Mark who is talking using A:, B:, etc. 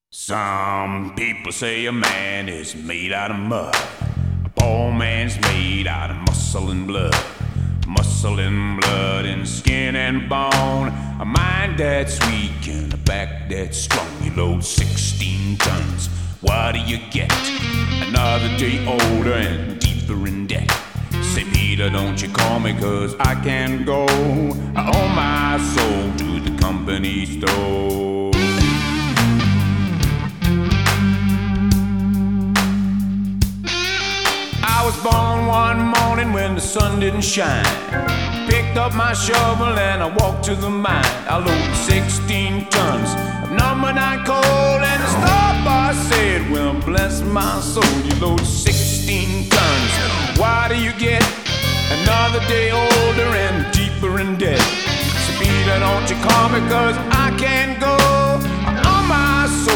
A: Some people say a man is made out of mud. A poor man's made out of muscle and blood. Muscle and blood and skin and bone. A mind that's weak and a back that's strong. You load 16 tons. What do you get? Another day older and deeper in debt. Say, Peter, don't you call me, 'cause I can't go. I owe my soul to the company store. I was born one morning when the sun didn't shine. Picked up my shovel and I walked to the mine. I loaded 16 tons of number 9 coal, and the star boss said, well, bless my soul, you load 16 tons. Why do you get another day older and deeper in debt? So Peter, don't you call me, 'cause I can't go.